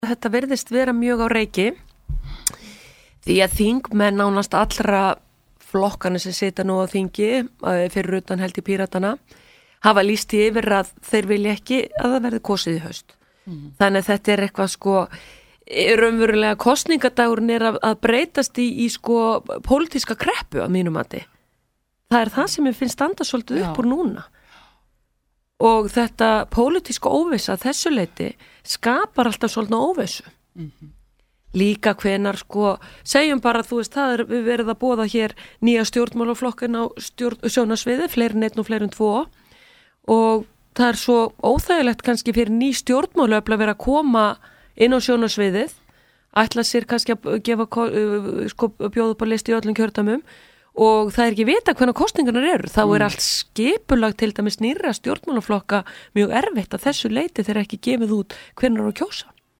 þetta virðist vera mjög á reiki því að þingmenn nánast allra flokkana sem sita nú á þingi fyrir utan held í Píratana hafa lýst í yfir að þeir vilja ekki að það verði kosið í haust. Þannig að þetta er eitthvað sko raunverulega kosningadagurinn er að breytast í sko pólitíska kreppu að mínum mati. Það er það sem ég finnst standa svolítið upp úr núna. Og þetta pólitíska óvissa þessu leyti skapar alltaf svolítið óvissu. Líka hvenar sko, segjum bara þú veist, það er við verið að boða hér nýja stjórnmálaflokkin á sjónarsviði, fleiri en einn og fleiri en tvo og það er svo óþægilegt kannski fyrir ný stjórnmálaöfl að vera að koma inn á sjónarsviðið, ætla sér kannski að gefa sko bjóða upp á listi í öllum kjördæmum og það er ekki vita hvenær kosningarnar eru, þá er allt skipulag til dæmis nýrra stjórnmálaflokka mjög erfitt að þessu leyti þeir ekki gefið út hvenær á að kjósa.